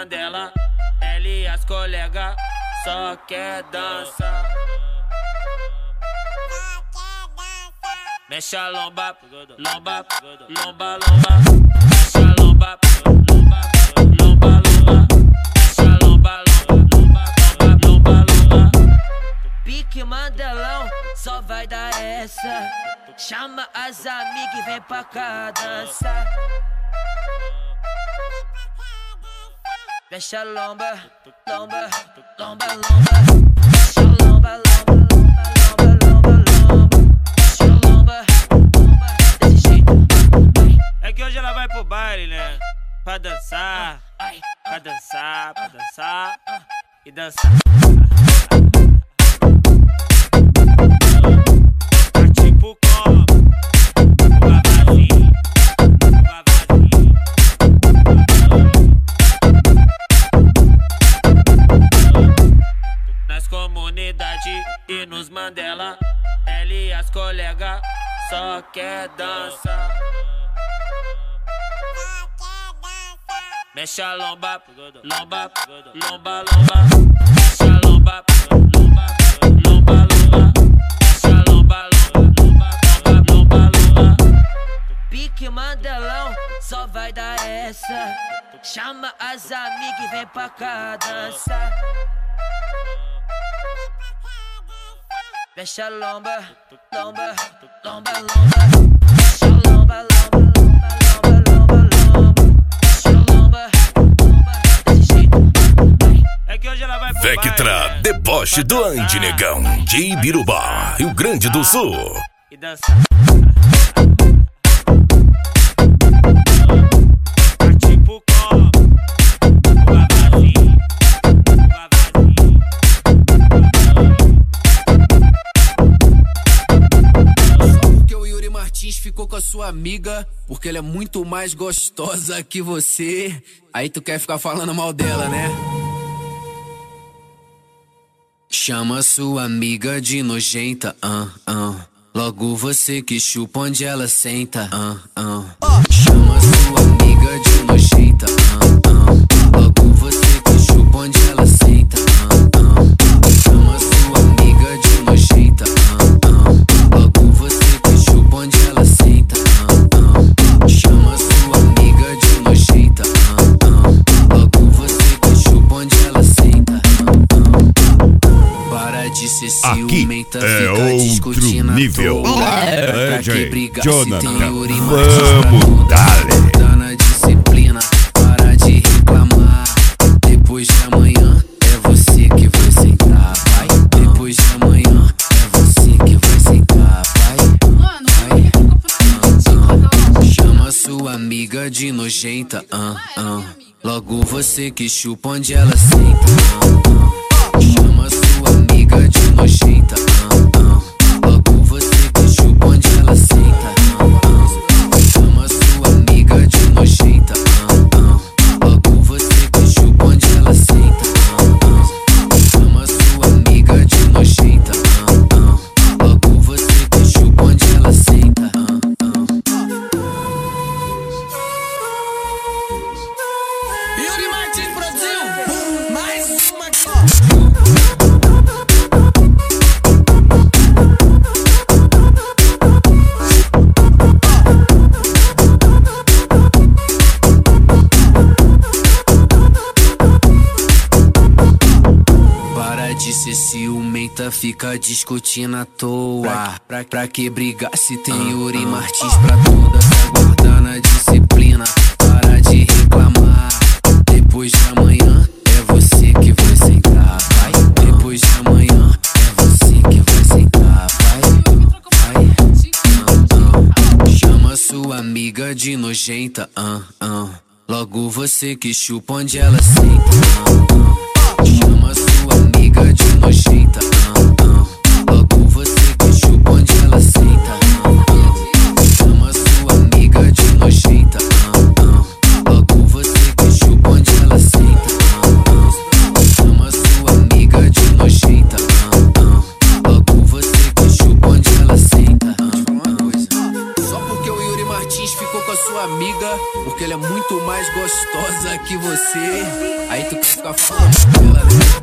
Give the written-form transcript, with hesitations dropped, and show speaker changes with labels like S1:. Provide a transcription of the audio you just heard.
S1: Mandela, ela e as colegas só quer dança. Mexe a lomba, lomba, lomba, lomba. Mexe a lomba, lomba, lomba, lomba. Mexe a lomba, lomba, lomba, lomba.
S2: Pique Mandelão, só vai dar essa. Chama as amigas e vem pra cá dançar. Mexe a lomba, lomba, lomba, lomba. Mexe a lomba, lomba, lomba, lomba, lomba. Mexe a lomba, lomba, desse jeito.
S1: É que hoje ela vai pro baile, né? Pra dançar, pra dançar, pra dançar e dançar. Tá tipo como? Nas comunidades e nos Mandela, ela e as colegas só quer dança. Mexe a lomba, lomba, lomba, lomba. Mexe a lomba, lomba, lomba, lomba. Mexe a lomba, lomba, lomba, lomba.
S2: Pique Mandelão, só vai dar essa. Chama as amigas e vem pra cá dançar. Mexe a lomba, lomba, lomba, lomba. Mexe a lomba, lomba, lomba, lomba, lomba. Mexe a lomba, lomba, desse jeito.
S1: É que hoje ela vai pro
S3: Vectra,
S1: baile, né?
S3: deboche do Andy Negão, de Ibirubá, Rio Grande do Sul.
S1: E dançar. Tá tipo como?
S4: Porque o Yuri Martins ficou com a sua amiga, porque ela é muito mais gostosa que você. Aí tu quer ficar falando mal dela, né? Chama sua amiga de nojenta, Logo você que chupa onde ela senta, Chama sua amiga de nojenta, Logo você que chupa onde ela senta, Chama sua amiga de nojenta, Logo você que chupa onde ela senta, Chama sua amiga de nojenta, Logo você que chupa onde ela senta. Para de ser ciumenta, fica discutindo à
S3: nível.
S4: toa. Pra que brigar se tem Yuri
S3: Vamos dar-lhe.
S4: Tá na disciplina, para de reclamar. Depois de amanhã é você que vai sentar, vai. Depois de amanhã é você que vai sentar, vai. Chama sua amiga de nojenta, Logo você que chupa onde ela senta, Chama sua amiga de nojenta, Logo você que chupa onde ela senta, Chama sua amiga de nojenta, Logo você que chupa onde ela senta, Chama sua amiga de nojenta, Logo você que chupa onde ela senta. Yuri Martins Brasil, mais uma Para de ser ciumenta, fica discutindo à toa. Pra que brigar se tem Yuri Martins pra todas, aguardando a disciplina. Para de reclamar. Depois de amanhã é você que vai sentar, vai. Depois de amanhã é você que vai sentar, vai. Chama sua amiga de nojenta, Logo você que chupa onde ela senta, Chama sua amiga de nojenta, Logo você que chupa onde ela senta, Chama sua amiga de nojenta, Logo você que chupa onde ela senta, Chama sua amiga de nojenta, Logo você que chupa onde ela senta. Só porque o Yuri Martins ficou com a sua sua amiga, porque ela é muito mais gostosa que você. Aí tu fica falando dela, né?